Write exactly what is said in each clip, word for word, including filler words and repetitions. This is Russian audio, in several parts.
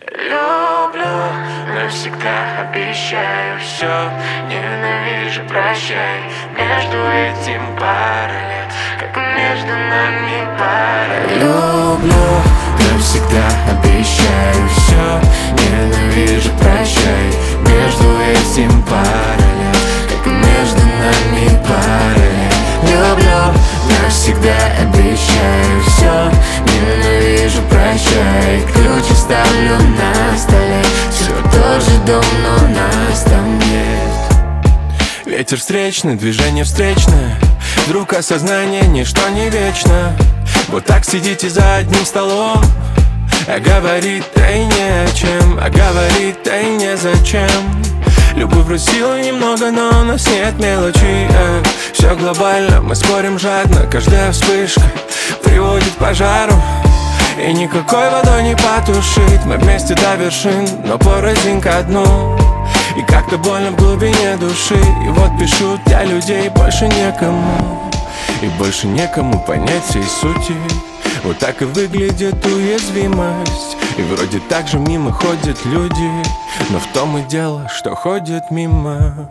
Люблю, навсегда обещаю все. Ненавижу, прощай. Между этим пара лет, как между нами пара лет. Люблю, навсегда обещаю все. Ненавижу, прощай. Между этим пара лет, как между нами пара лет. Люблю, навсегда обещаю все. Ненавижу, прощай. Ключ оставлю на столе. Все тот же дом, но нас там нет. Ветер встречный, движение встречное. Вдруг осознание, ничто не вечно. Вот так сидите за одним столом, а говорит-то и не о чем, а говорит-то и не зачем. Любовь вроде силы немного, но у нас нет мелочи, э. Все глобально, мы спорим жадно. Каждая вспышка приводит к пожару, и никакой водой не потушить. Мы вместе до вершин, но порознь ко дну. И как-то больно в глубине души. И вот пишу для людей больше некому, и больше некому понять всей сути. Вот так и выглядит уязвимость. И вроде так же мимо ходят люди, но в том и дело, что ходят мимо.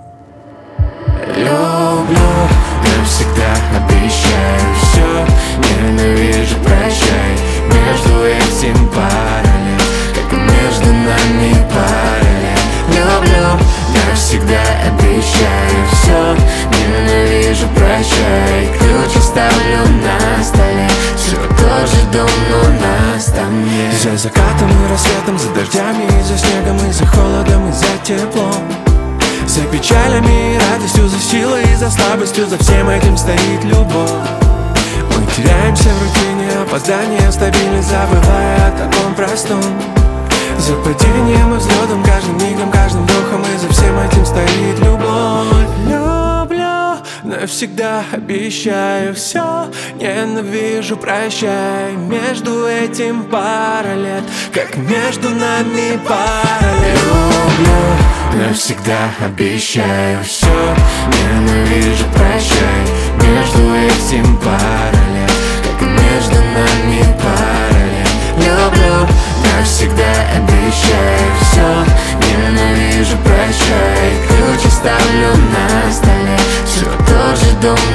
Люблю, навсегда обещаю все. Ненавижу, прощай. Между этим пара лет, как между нами пара лет. Люблю, навсегда обещаю все. Ненавижу, прощай. Ключ оставлю на столе. Все тот же дом, но нас там нет. За закатом и рассветом, за дождями и за снегом, и за холодом, и за теплом, за печалями и радостью, за силой и за слабостью. За всем этим стоит любовь. Мы теряемся в рутине, опоздание, стабильность, забывая о таком простом. За падением и взлетом, каждым мигом, каждым вдохом, и за всем этим стоит любовь. Люблю, навсегда обещаю все. Ненавижу, прощай. Между этим пара лет, как между нами пара лет. Люблю, навсегда обещаю все. Ненавижу, прощай. Между этим пара лет, как между нами пара лет. Люблю, навсегда обещаю все. Ненавижу, прощай. Ключ оставлю на столе. Все тот же дом,